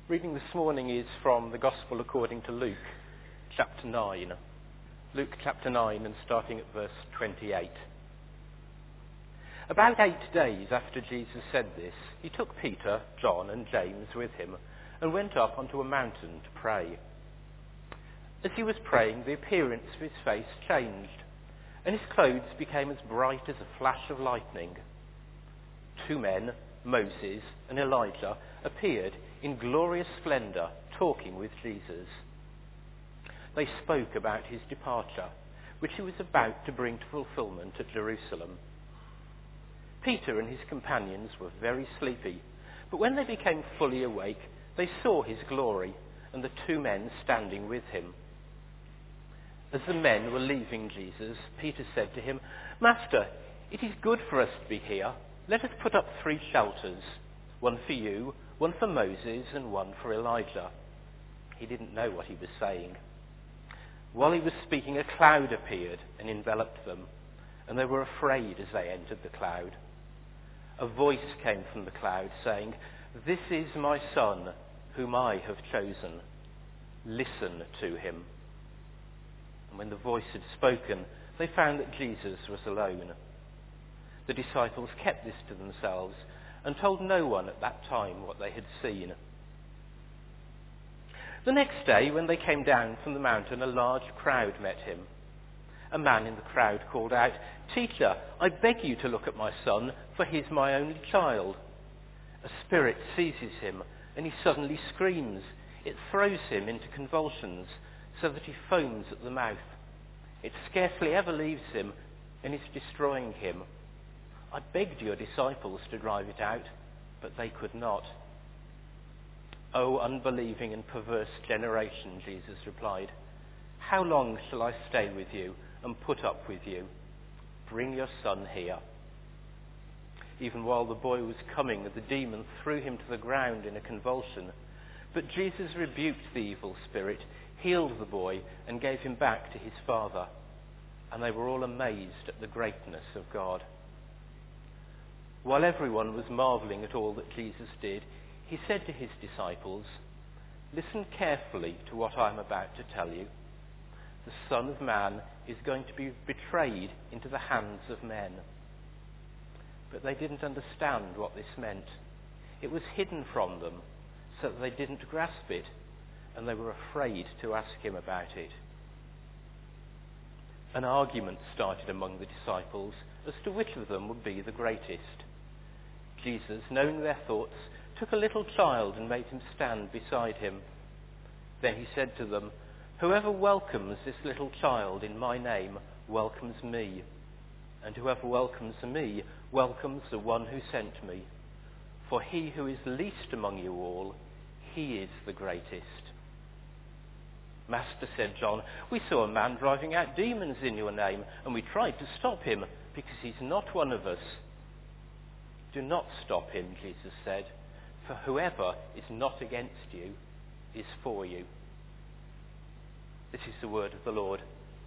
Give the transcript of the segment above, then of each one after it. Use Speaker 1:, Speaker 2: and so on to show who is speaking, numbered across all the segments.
Speaker 1: Reading this morning is from the Gospel according to Luke, chapter 9. Luke chapter 9 and starting at verse 28. About 8 days after Jesus said this, he took Peter, John and James with him and went up onto a mountain to pray. As he was praying, the appearance of his face changed, and his clothes became as bright as a flash of lightning. 2 men, Moses and Elijah, appeared in glorious splendour, talking with Jesus. They spoke about his departure, which he was about to bring to fulfilment at Jerusalem. Peter and his companions were very sleepy, but when they became fully awake, they saw his glory and the 2 men standing with him. As the men were leaving Jesus, Peter said to him, "Master, it is good for us to be here. Let us put up 3 shelters, one for you, one for Moses, and one for Elijah." He didn't know what he was saying. While he was speaking, a cloud appeared and enveloped them, and they were afraid as they entered the cloud. A voice came from the cloud saying, "This is my son, whom I have chosen. Listen to him." And when the voice had spoken, they found that Jesus was alone. The disciples kept this to themselves and told no one at that time what they had seen. The next day, when they came down from the mountain, a large crowd met him. A man in the crowd called out, "Teacher, I beg you to look at my son, for he is my only child. A spirit seizes him, and he suddenly screams. It throws him into convulsions, so that he foams at the mouth. It scarcely ever leaves him, and is destroying him. I begged your disciples to drive it out, but they could not." "O unbelieving and perverse generation," Jesus replied, "how long shall I stay with you and put up with you? Bring your son here." Even while the boy was coming, the demon threw him to the ground in a convulsion. But Jesus rebuked the evil spirit, healed the boy, and gave him back to his father. And they were all amazed at the greatness of God. While everyone was marvelling at all that Jesus did, he said to his disciples, "Listen carefully to what I am about to tell you. The Son of Man is going to be betrayed into the hands of men." But they didn't understand what this meant. It was hidden from them, so that they didn't grasp it, and they were afraid to ask him about it. An argument started among the disciples as to which of them would be the greatest. Jesus, knowing their thoughts, took a little child and made him stand beside him. Then he said to them, "Whoever welcomes this little child in my name welcomes me, and whoever welcomes me welcomes the one who sent me. For he who is least among you all, he is the greatest." "Master," said John, "we saw a man driving out demons in your name, and we tried to stop him because he's not one of us." "Do not stop him," Jesus said, "for whoever is not against you is for you." This is the word of the Lord.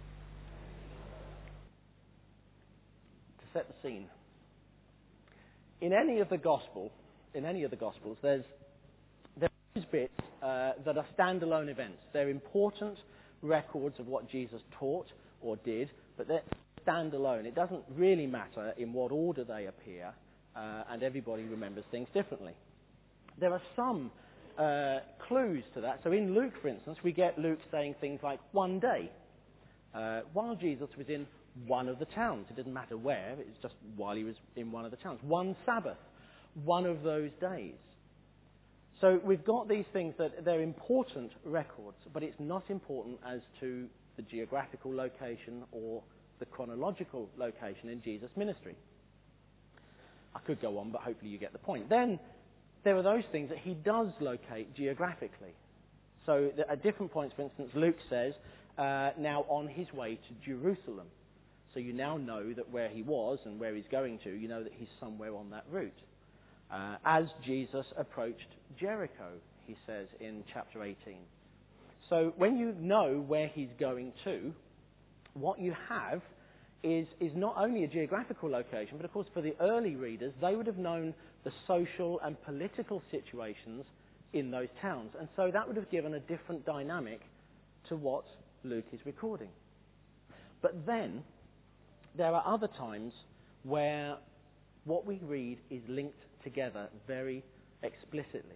Speaker 2: To set the scene, in any of the Gospels, there's those bits that are standalone events. They're important records of what Jesus taught or did, but they're standalone. It doesn't really matter in what order they appear, and everybody remembers things differently. There are some clues to that. So in Luke, for instance, we get Luke saying things like one day, while Jesus was in one of the towns. It didn't matter where, it was just while he was in one of the towns. One Sabbath, one of those days. So we've got these things that they're important records, but it's not important as to the geographical location or the chronological location in Jesus' ministry. I could go on, but hopefully you get the point. Then there are those things that he does locate geographically. So at different points, for instance, Luke says, now on his way to Jerusalem. So you now know that where he was and where he's going to, you know that he's somewhere on that route. As Jesus approached Jericho, he says in chapter 18. So when you know where he's going to, what you have is not only a geographical location, but of course for the early readers, they would have known the social and political situations in those towns. And so that would have given a different dynamic to what Luke is recording. But then, there are other times where what we read is linked together very explicitly.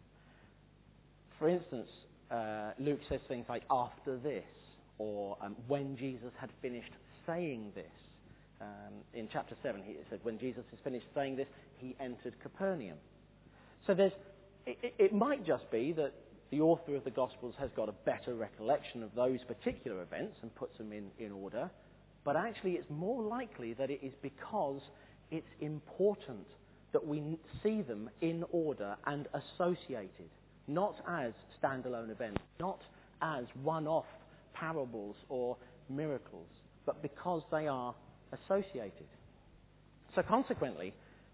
Speaker 2: For instance, Luke says things like, after this, or when Jesus had finished saying this. In chapter 7, it said, when Jesus has finished saying this, he entered Capernaum. So it might just be that the author of the Gospels has got a better recollection of those particular events and puts them in order, but actually it's more likely that it is because it's important that we see them in order and associated, not as standalone events, not as one-off parables or miracles, but because they are associated. So consequently,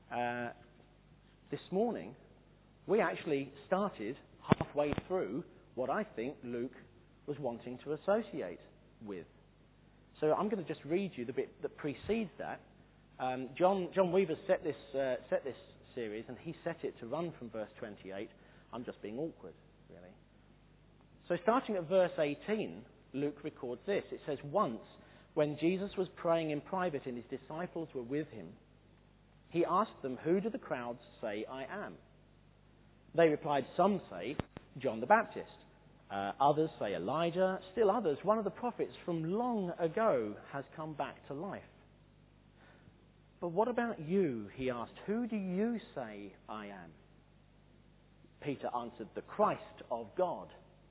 Speaker 2: this morning, we actually started halfway through what I think Luke was wanting to associate with. So I'm going to just read you the bit that precedes that. John Weaver set this series, and he set it to run from verse 28. I'm just being awkward, really. So starting at verse 18, Luke records this. It says, once, when Jesus was praying in private and his disciples were with him, he asked them, who do the crowds say I am? They replied, some say John the Baptist. Others say Elijah. Still others, one of the prophets from long ago has come back to life. But what about you? He asked, who do you say I am? Peter answered, the Christ of God.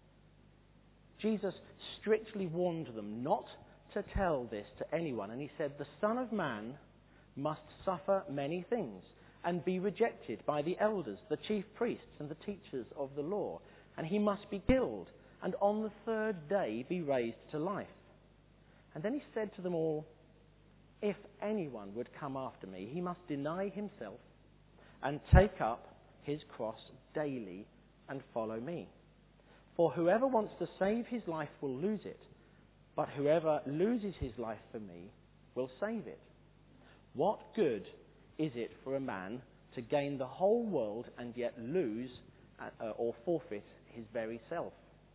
Speaker 2: Jesus strictly warned them not to tell this to anyone, and he said, the Son of Man must suffer many things and be rejected by the elders, the chief priests and the teachers of the law, and he must be killed and on the third day be raised to life. And then he said to them all, if anyone would come after me, he must deny himself and take up his cross daily and follow me. For whoever wants to save his life will lose it, but whoever loses his life for me will save it. What good is it for a man to gain the whole world and yet lose or forfeit his very self?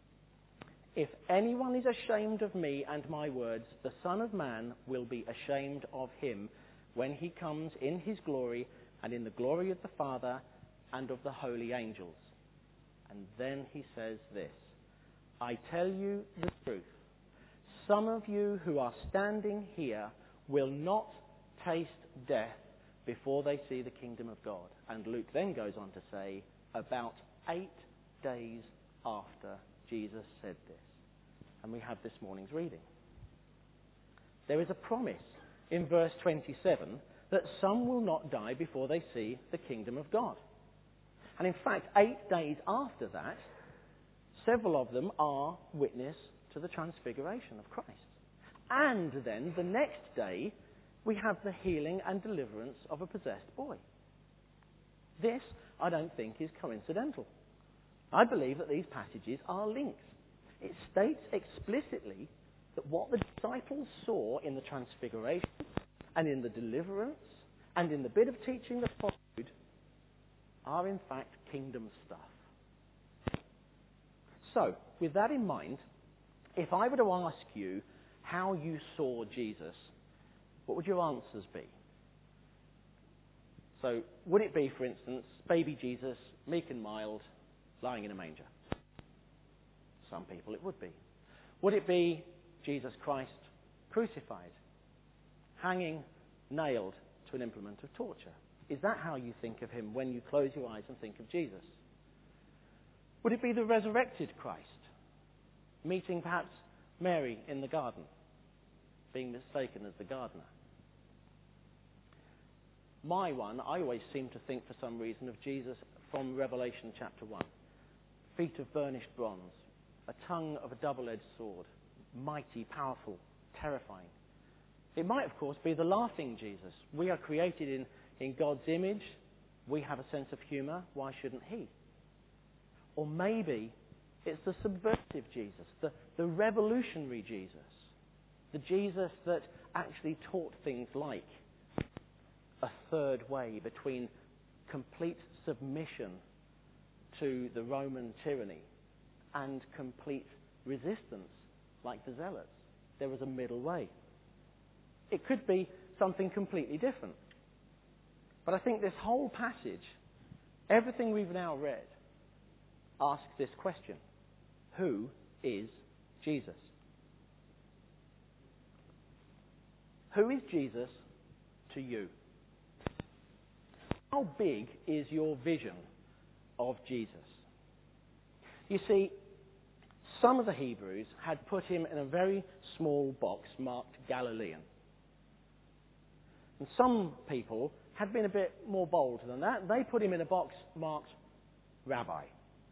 Speaker 2: If anyone is ashamed of me and my words, the Son of Man will be ashamed of him when he comes in his glory and in the glory of the Father and of the holy angels. And then he says this, I tell you the truth. Some of you who are standing here will not taste death before they see the kingdom of God. And Luke then goes on to say, about 8 days after Jesus said this. And we have this morning's reading. There is a promise in verse 27 that some will not die before they see the kingdom of God. And in fact, 8 days after that, several of them are witness to the transfiguration of Christ. And then the next day, we have the healing and deliverance of a possessed boy. This, I don't think, is coincidental. I believe that these passages are linked. It states explicitly that what the disciples saw in the transfiguration and in the deliverance and in the bit of teaching that followed are in fact kingdom stuff. So, with that in mind, if I were to ask you how you saw Jesus, what would your answers be? So, would it be, for instance, baby Jesus, meek and mild, lying in a manger? Some people it would be. Would it be Jesus Christ crucified, hanging, nailed to an implement of torture? Is that how you think of him when you close your eyes and think of Jesus? Would it be the resurrected Christ, meeting perhaps Mary in the garden, being mistaken as the gardener? My one, I always seem to think for some reason of Jesus from Revelation chapter 1. Feet of burnished bronze, a tongue of a double-edged sword, mighty, powerful, terrifying. It might, of course, be the laughing Jesus. We are created in God's image. We have a sense of humour. Why shouldn't he? Or maybe it's the subversive Jesus, the revolutionary Jesus, the Jesus that actually taught things like a third way between complete submission to the Roman tyranny and complete resistance like the Zealots. There was a middle way. It could be something completely different. But I think this whole passage, everything we've now read, asks this question: who is Jesus? Who is Jesus to you? How big is your vision of Jesus? You see, some of the Hebrews had put him in a very small box marked Galilean. And some people had been a bit more bold than that. They put him in a box marked Rabbi.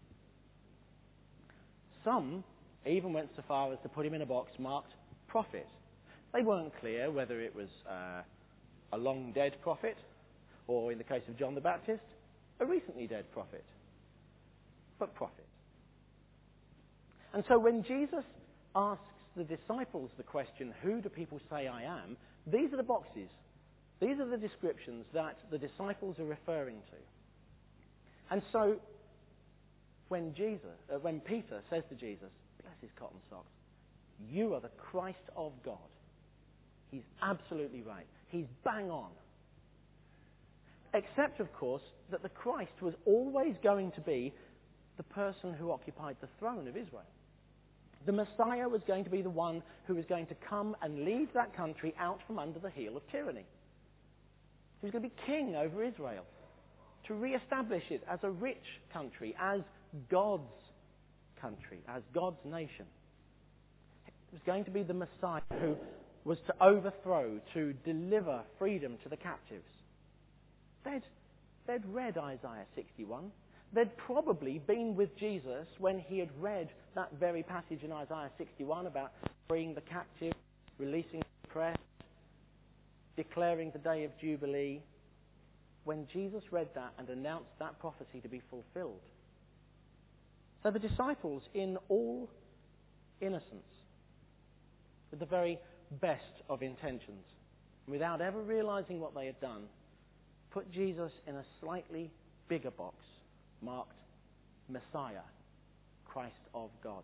Speaker 2: Some even went so far as to put him in a box marked Prophet. They weren't clear whether it was a long dead prophet, or in the case of John the Baptist, a recently dead prophet. But prophet. And so when Jesus asks the disciples the question, who do people say I am? These are the boxes. These are the descriptions that the disciples are referring to. And so when Peter says to Jesus, bless his cotton socks, you are the Christ of God, he's absolutely right. He's bang on. Except, of course, that the Christ was always going to be the person who occupied the throne of Israel. The Messiah was going to be the one who was going to come and lead that country out from under the heel of tyranny. He was going to be king over Israel, to re-establish it as a rich country, as God's country, as God's nation. It was going to be the Messiah who was to overthrow, to deliver freedom to the captives. They'd read Isaiah 61. They'd probably been with Jesus when he had read that very passage in Isaiah 61 about freeing the captive, releasing the oppressed, declaring the day of Jubilee. When Jesus read that and announced that prophecy to be fulfilled. So the disciples, in all innocence, with the very best of intentions, without ever realizing what they had done, put Jesus in a slightly bigger box marked Messiah, Christ of God.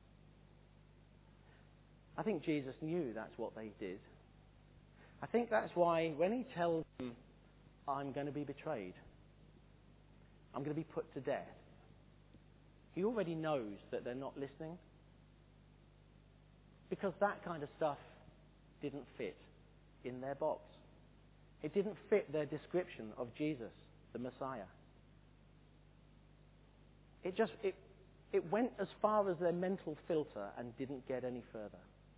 Speaker 2: I think Jesus knew that's what they did. I think that's why when he tells them, I'm going to be betrayed, I'm going to be put to death, he already knows that they're not listening, because that kind of stuff didn't fit in their box. It didn't fit their description of Jesus, the Messiah. It went as far as their mental filter and didn't get any further.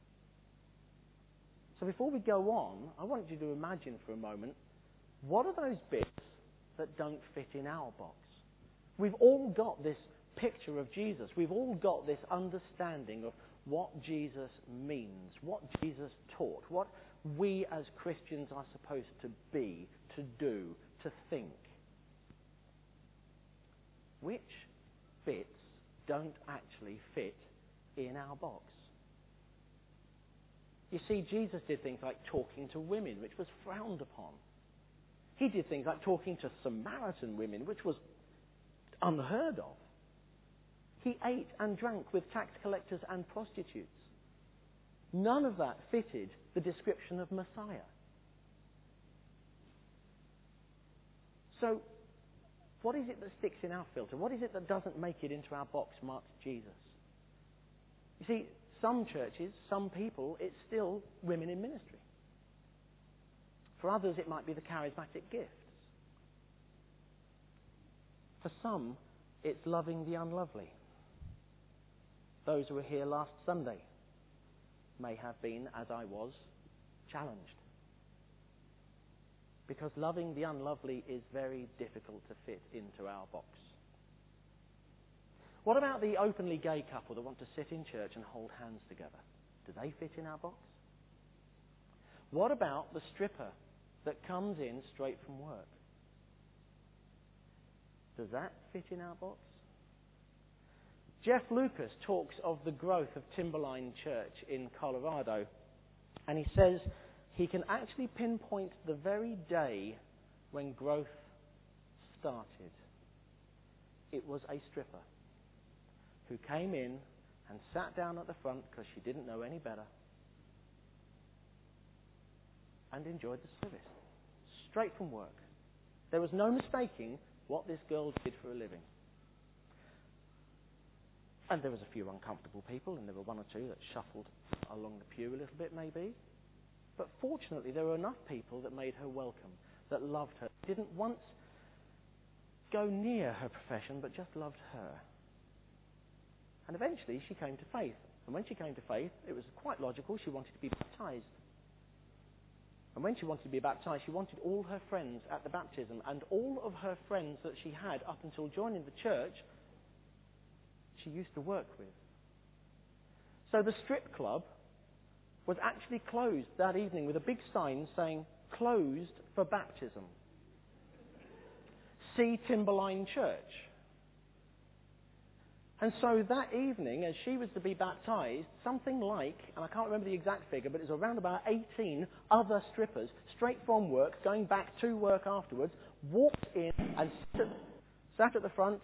Speaker 2: So before we go on, I want you to imagine for a moment, what are those bits that don't fit in our box? We've all got this picture of Jesus. We've all got this understanding of what Jesus means, what Jesus taught, what we as Christians are supposed to be, to do, to think. Which bits don't actually fit in our box? You see, Jesus did things like talking to women, which was frowned upon. He did things like talking to Samaritan women, which was unheard of. He ate and drank with tax collectors and prostitutes. None of that fitted the description of Messiah. So, what is it that sticks in our filter? What is it that doesn't make it into our box marked Jesus? You see, some churches, some people, it's still women in ministry. For others, it might be the charismatic gifts. For some, it's loving the unlovely. Those who were here last Sunday may have been, as I was, challenged. Because loving the unlovely is very difficult to fit into our box. What about the openly gay couple that want to sit in church and hold hands together? Do they fit in our box? What about the stripper that comes in straight from work? Does that fit in our box? Jeff Lucas talks of the growth of Timberline Church in Colorado, and he says he can actually pinpoint the very day when growth started. It was a stripper who came in and sat down at the front because she didn't know any better and enjoyed the service. Straight from work. There was no mistaking what this girl did for a living. And there was a few uncomfortable people, and there were one or two that shuffled along the pew a little bit maybe. But fortunately, there were enough people that made her welcome, that loved her, didn't once go near her profession, but just loved her. And eventually she came to faith. And when she came to faith, it was quite logical. She wanted to be baptized. And when she wanted to be baptized, she wanted all her friends at the baptism. And all of her friends that she had up until joining the church, she used to work with. So the strip club was actually closed that evening with a big sign saying, "Closed for baptism. See Timberline Church." And so that evening, as she was to be baptized, something like, and I can't remember the exact figure, but it was around about 18 other strippers, straight from work, going back to work afterwards, walked in and sat at the front,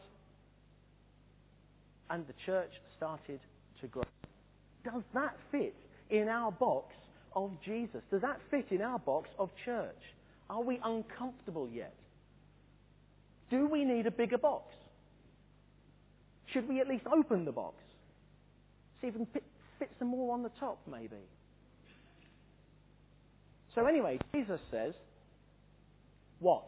Speaker 2: and the church started to grow. Does that fit in our box of Jesus? Does that fit in our box of church? Are we uncomfortable yet? Do we need a bigger box? Should we at least open the box? See if we can fit some more on the top, maybe. So anyway, Jesus says, watch.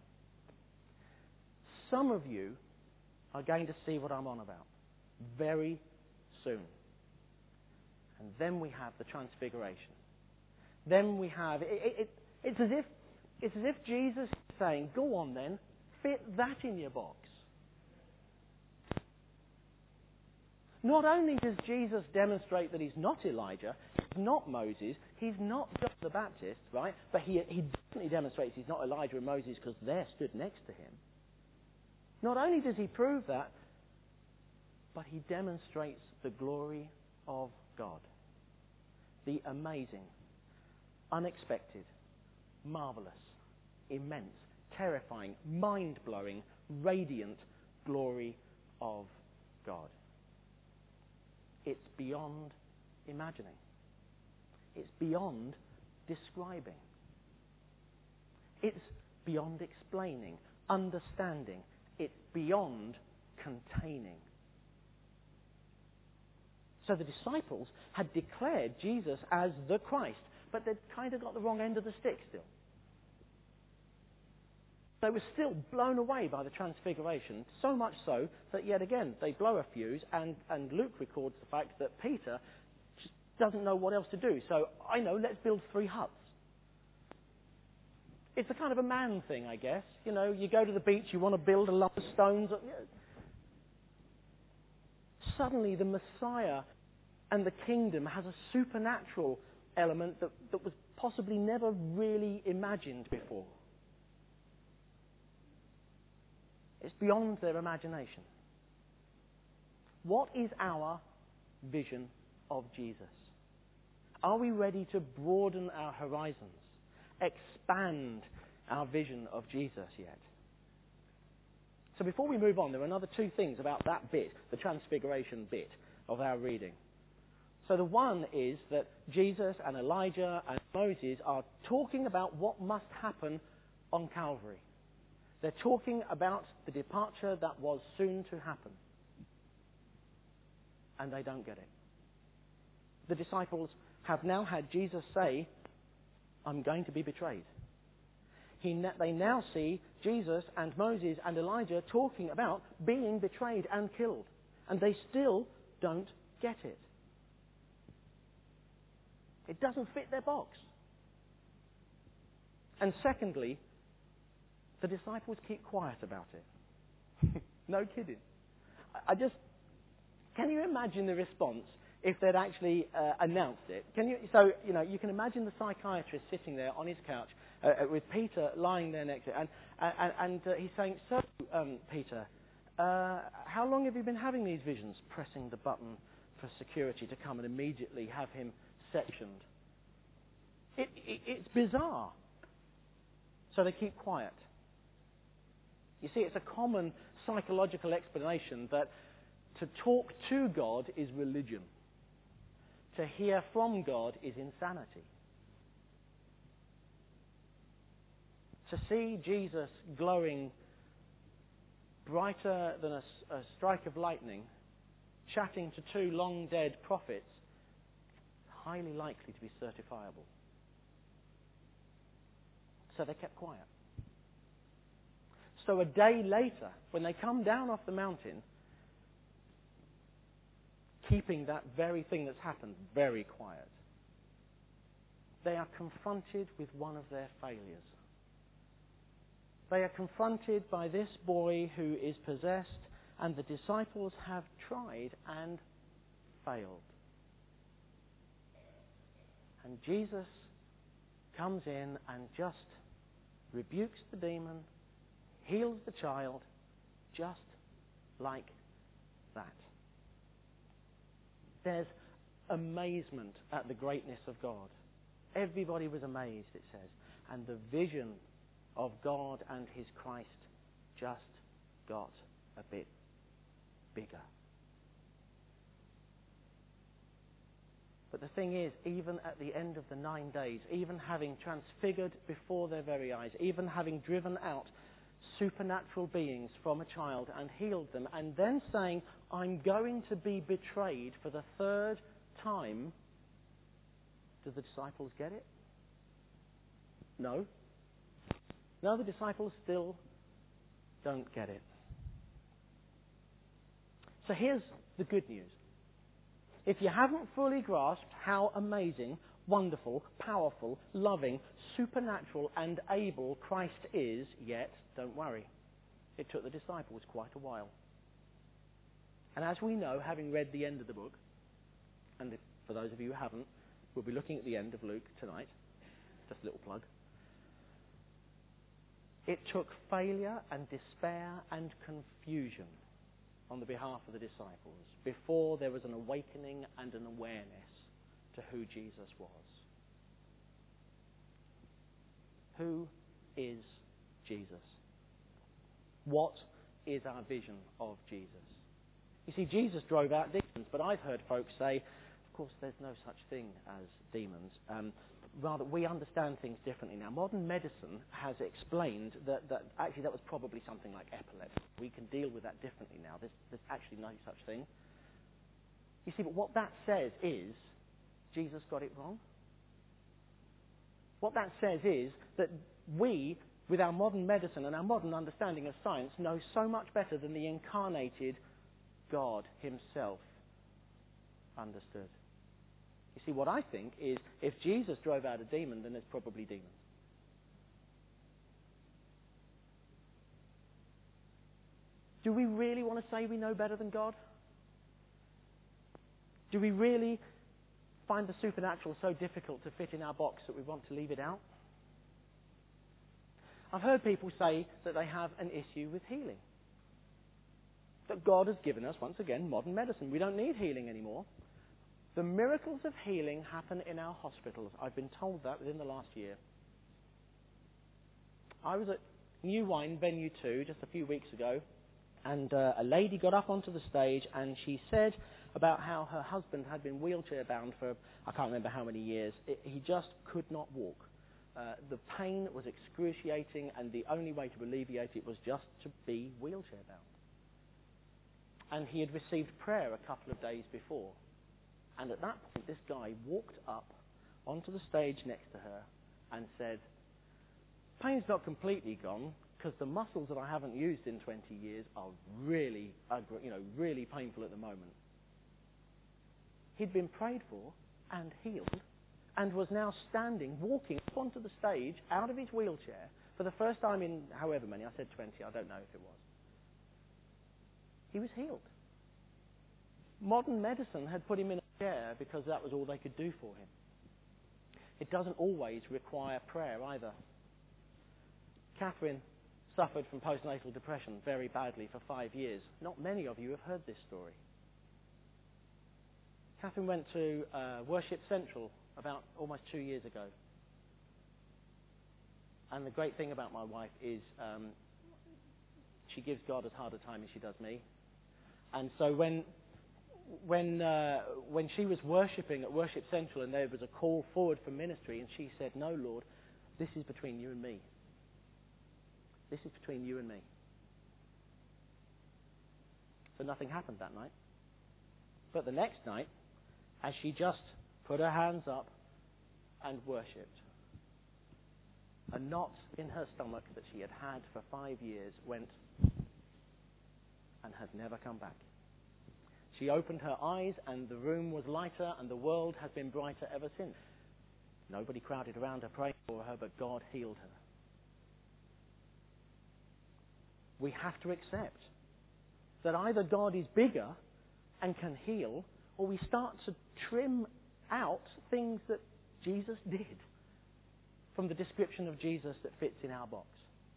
Speaker 2: Some of you are going to see what I'm on about very soon. And then we have the transfiguration. Then we have... It's as if Jesus is saying, go on then, fit that in your box. Not only does Jesus demonstrate that he's not Elijah, he's not Moses, he's not John the Baptist, right? But he definitely demonstrates he's not Elijah and Moses because they're stood next to him. Not only does he prove that, but he demonstrates the glory of God. The amazing, unexpected, marvelous, immense, terrifying, mind-blowing, radiant glory of God. It's beyond imagining. It's beyond describing. It's beyond explaining, understanding. It's beyond containing. So the disciples had declared Jesus as the Christ, but they'd kind of got the wrong end of the stick still. They were still blown away by the transfiguration, so much so that yet again they blow a fuse, and Luke records the fact that Peter just doesn't know what else to do. So, I know, let's build 3 huts. It's a kind of a man thing, I guess. You know, you go to the beach, you want to build a lump of stones. Suddenly the Messiah and the kingdom has a supernatural element that was possibly never really imagined before. It's beyond their imagination. What is our vision of Jesus? Are we ready to broaden our horizons, expand our vision of Jesus yet? So before we move on, there are another 2 things about that bit, the transfiguration bit of our reading. So the one is that Jesus and Elijah and Moses are talking about what must happen on Calvary. They're talking about the departure that was soon to happen. And they don't get it. The disciples have now had Jesus say, I'm going to be betrayed. They now see Jesus and Moses and Elijah talking about being betrayed and killed. And they still don't get it. It doesn't fit their box. And secondly, the disciples keep quiet about it. No kidding. Can you imagine the response if they'd actually announced it? You can imagine the psychiatrist sitting there on his couch with Peter lying there next to it, and he's saying, so, Peter, how long have you been having these visions? Pressing the button for security to come and immediately have him sectioned. It's bizarre. So they keep quiet. You see, it's a common psychological explanation that to talk to God is religion. To hear from God is insanity. To see Jesus glowing brighter than a strike of lightning, chatting to two long-dead prophets, highly likely to be certifiable. So they kept quiet. So a day later, when they come down off the mountain, keeping that very thing that's happened very quiet, they are confronted with one of their failures. They are confronted by this boy who is possessed, and the disciples have tried and failed. And Jesus comes in and just rebukes the demon, heals the child, just like that. There's amazement at the greatness of God. Everybody was amazed, it says. And the vision of God and His Christ just got a bit bigger. But the thing is, even at the end of the 9 days, even having transfigured before their very eyes, even having driven out supernatural beings from a child and healed them, and then saying, I'm going to be betrayed for the third time, do the disciples get it? No. No, the disciples still don't get it. So here's the good news. If you haven't fully grasped how amazing, wonderful, powerful, loving, supernatural and able Christ is yet, don't worry. It took the disciples quite a while. And as we know, having read the end of the book, and for those of you who haven't, we'll be looking at the end of Luke tonight. Just a little plug. It took failure and despair and confusion on the behalf of the disciples before there was an awakening and an awareness to who Jesus was. Who is Jesus? What is our vision of Jesus? You see, Jesus drove out demons, but I've heard folks say, of course, there's no such thing as demons. Rather, we understand things differently now. Modern medicine has explained that actually that was probably something like epilepsy. We can deal with that differently now. There's actually no such thing. You see, but what that says is Jesus got it wrong. What that says is that we, with our modern medicine and our modern understanding of science, know so much better than the incarnated God Himself understood. You see, what I think is, if Jesus drove out a demon, then there's probably demons. Do we really want to say we know better than God? Do we really find the supernatural so difficult to fit in our box that we want to leave it out? I've heard people say that they have an issue with healing. That God has given us, once again, modern medicine. We don't need healing anymore. The miracles of healing happen in our hospitals. I've been told that within the last year. I was at New Wine Venue 2 just a few weeks ago, and a lady got up onto the stage and she said about how her husband had been wheelchair bound for, I can't remember how many years. He just could not walk. The pain was excruciating, and the only way to alleviate it was just to be wheelchair bound. And he had received prayer a couple of days before. And at that point, this guy walked up onto the stage next to her and said, pain's not completely gone, because the muscles that I haven't used in 20 years are really painful at the moment. He'd been prayed for and healed, and was now standing, walking up onto the stage, out of his wheelchair, for the first time in however many, I said 20, I don't know if it was. He was healed. Modern medicine had put him in a chair because that was all they could do for him. It doesn't always require prayer either. Catherine suffered from postnatal depression very badly for 5 years. Not many of you have heard this story. Catherine went to Worship Central about almost 2 years ago. And the great thing about my wife is she gives God as hard a time as she does me. And so when she was worshipping at Worship Central and there was a call forward for ministry, and she said, "No, Lord, this is between you and me. This is between you and me." So nothing happened that night. But the next night, as she just put her hands up and worshipped, a knot in her stomach that she had had for 5 years went and has never come back. She opened her eyes and the room was lighter and the world has been brighter ever since. Nobody crowded around her praying for her, but God healed her. We have to accept that either God is bigger and can heal, or we start to trim out things that Jesus did from the description of Jesus that fits in our box.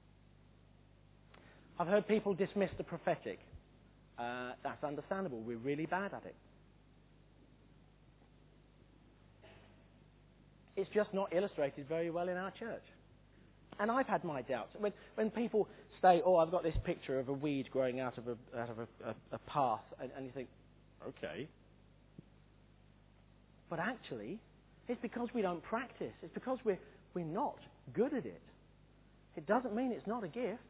Speaker 2: I've heard people dismiss the prophetic. That's understandable. We're really bad at it. It's just not illustrated very well in our church. And I've had my doubts. When people say, "Oh, I've got this picture of a weed growing out of a path," and you think, okay. But actually, it's because we don't practice. It's because we're not good at it. It doesn't mean it's not a gift.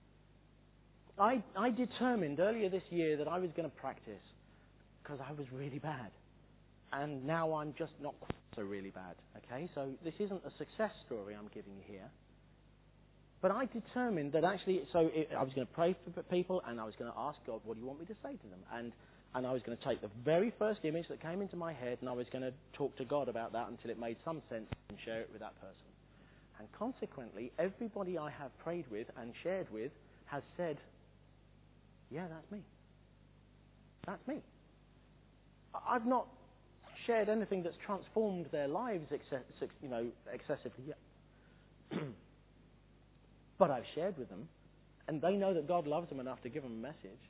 Speaker 2: I determined earlier this year that I was going to practice because I was really bad. And now I'm just not quite so really bad. Okay, so this isn't a success story I'm giving you here. But I determined that actually, I was going to pray for people and I was going to ask God, what do you want me to say to them? And I was going to take the very first image that came into my head and I was going to talk to God about that until it made some sense and share it with that person. And consequently, everybody I have prayed with and shared with has said, "Yeah, that's me. That's me." I've not shared anything that's transformed their lives excessively yet. But I've shared with them, and they know that God loves them enough to give them a message.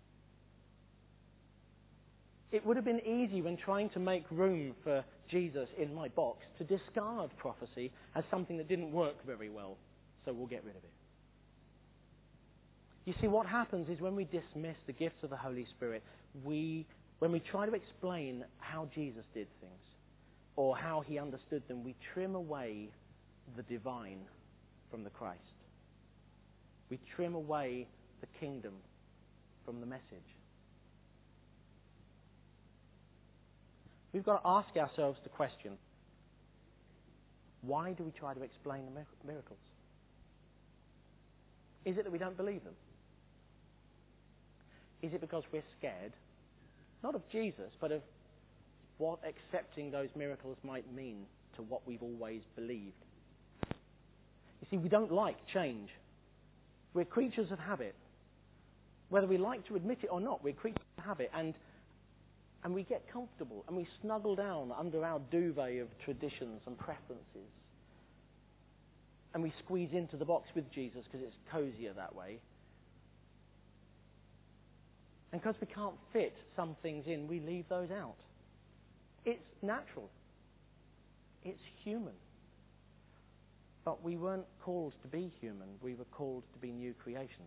Speaker 2: It would have been easy when trying to make room for Jesus in my box to discard prophecy as something that didn't work very well, so we'll get rid of it. You see, what happens is when we dismiss the gifts of the Holy Spirit, when we try to explain how Jesus did things or how he understood them, we trim away the divine from the Christ. We trim away the kingdom from the message. We've got to ask ourselves the question, why do we try to explain the miracles? Is it that we don't believe them? Is it because we're scared, not of Jesus, but of what accepting those miracles might mean to what we've always believed? You see, we don't like change. We're creatures of habit. Whether we like to admit it or not, we're creatures of habit. And we get comfortable and we snuggle down under our duvet of traditions and preferences. And we squeeze into the box with Jesus because it's cozier that way. And because we can't fit some things in, we leave those out. It's natural. It's human. But we weren't called to be human. We were called to be new creations.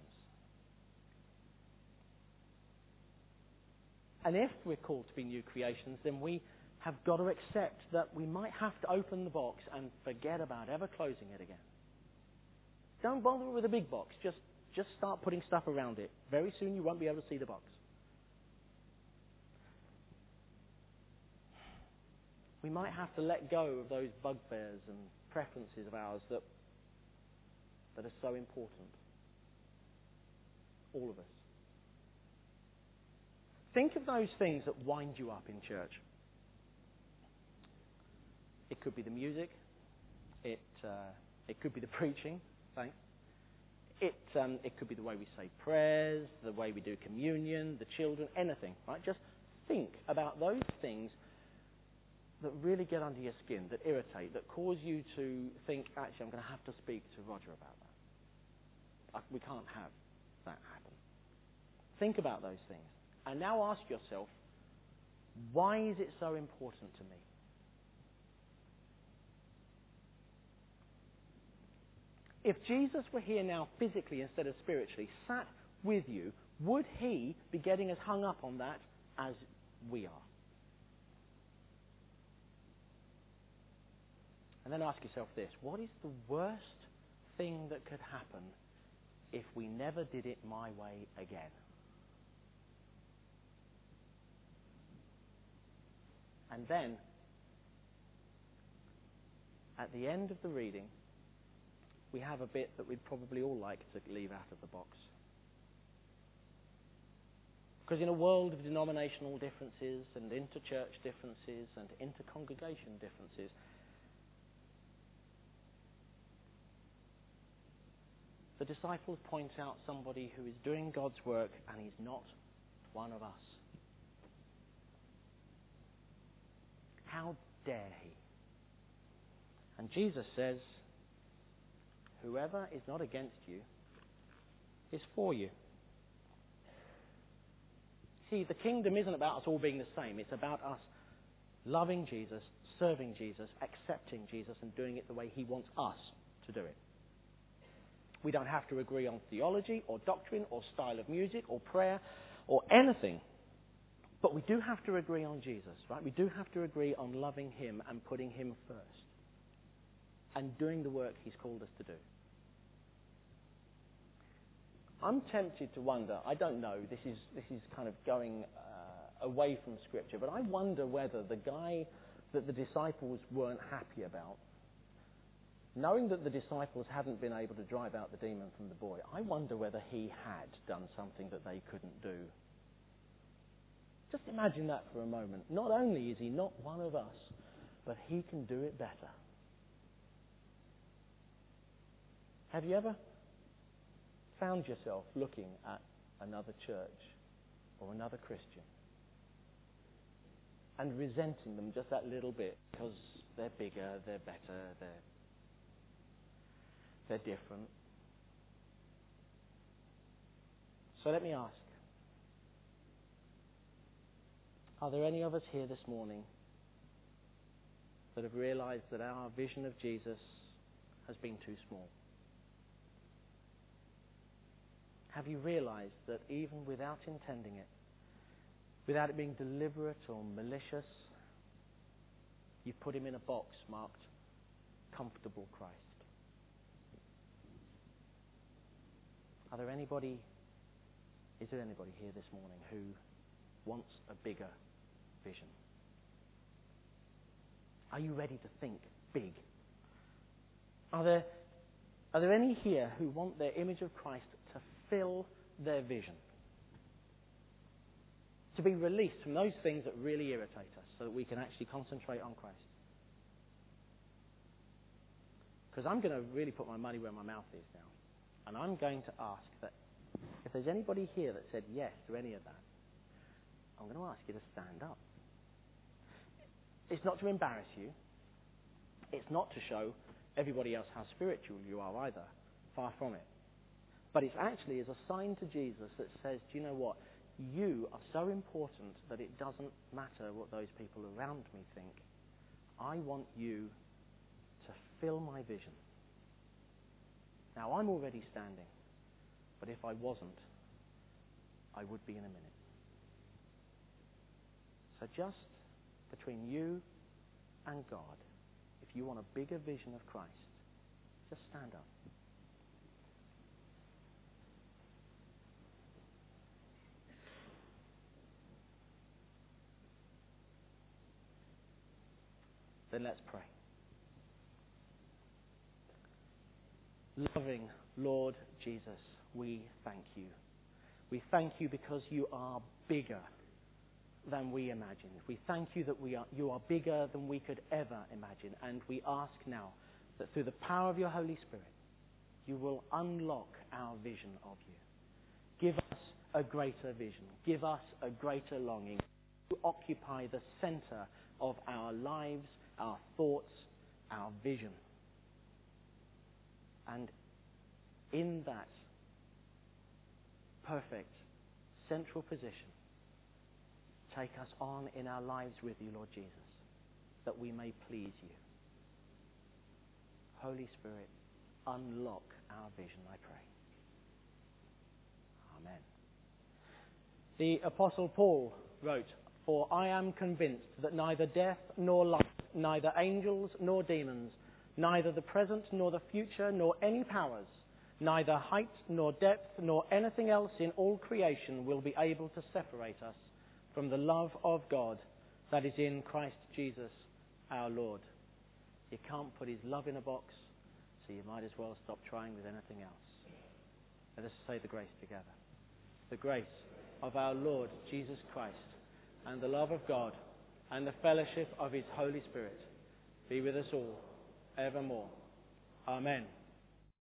Speaker 2: And if we're called to be new creations, then we have got to accept that we might have to open the box and forget about ever closing it again. Don't bother with a big box. Just start putting stuff around it. Very soon you won't be able to see the box. We might have to let go of those bugbears and preferences of ours that are so important. All of us. Think of those things that wind you up in church. It could be the music. It could be the preaching. Thanks. It could be the way we say prayers, the way we do communion, the children, anything. Right? Just think about those things that really get under your skin, that irritate, that cause you to think, actually, I'm going to have to speak to Roger about that. We can't have that happen. Think about those things. And now ask yourself, why is it so important to me? If Jesus were here now physically instead of spiritually, sat with you, would he be getting as hung up on that as we are? And then ask yourself this: what is the worst thing that could happen if we never did it my way again? And then, at the end of the reading, we have a bit that we'd probably all like to leave out of the box. Because in a world of denominational differences and inter-church differences and inter-congregation differences, the disciples point out somebody who is doing God's work and he's not one of us. How dare he? And Jesus says, whoever is not against you is for you. See, the kingdom isn't about us all being the same. It's about us loving Jesus, serving Jesus, accepting Jesus, and doing it the way he wants us to do it. We don't have to agree on theology or doctrine or style of music or prayer or anything. But we do have to agree on Jesus, right? We do have to agree on loving him and putting him first and doing the work he's called us to do. I'm tempted to wonder, I don't know, this is kind of going away from Scripture, but I wonder whether the guy that the disciples weren't happy about, knowing that the disciples hadn't been able to drive out the demon from the boy, I wonder whether he had done something that they couldn't do. Just imagine that for a moment. Not only is he not one of us, but he can do it better. Have you ever found yourself looking at another church or another Christian and resenting them just that little bit because they're bigger, they're better, they're different? So let me ask, are there any of us here this morning that have realized that our vision of Jesus has been too small? Have you realized that even without intending it, without it being deliberate or malicious, you've put him in a box marked comfortable Christ? Is there anybody here this morning who wants a bigger vision? Are you ready to think big? Are there any here who want their image of Christ to fill their vision? To be released from those things that really irritate us so that we can actually concentrate on Christ? Because I'm going to really put my money where my mouth is now. And I'm going to ask that if there's anybody here that said yes to any of that, I'm going to ask you to stand up. It's not to embarrass you. It's not to show everybody else how spiritual you are either. Far from it. But it's actually as a sign to Jesus that says, do you know what? You are so important that it doesn't matter what those people around me think. I want you to fill my vision. Now, I'm already standing, but if I wasn't, I would be in a minute. So just between you and God, if you want a bigger vision of Christ, just stand up. Then let's pray. Loving Lord Jesus, we thank you. We thank you because you are bigger than we imagined. We thank you that you are bigger than we could ever imagine. And we ask now that through the power of your Holy Spirit, you will unlock our vision of you. Give us a greater vision. Give us a greater longing to occupy the center of our lives, our thoughts, our vision. And in that perfect central position, take us on in our lives with you, Lord Jesus, that we may please you. Holy Spirit, unlock our vision, I pray. Amen. Amen. The Apostle Paul wrote, "For I am convinced that neither death nor life, neither angels nor demons, neither the present nor the future, nor any powers, neither height nor depth, nor anything else in all creation will be able to separate us from the love of God that is in Christ Jesus our Lord." You can't put his love in a box, so you might as well stop trying with anything else. Let us say the grace together. The grace of our Lord Jesus Christ, and the love of God, and the fellowship of his Holy Spirit be with us all evermore. Amen.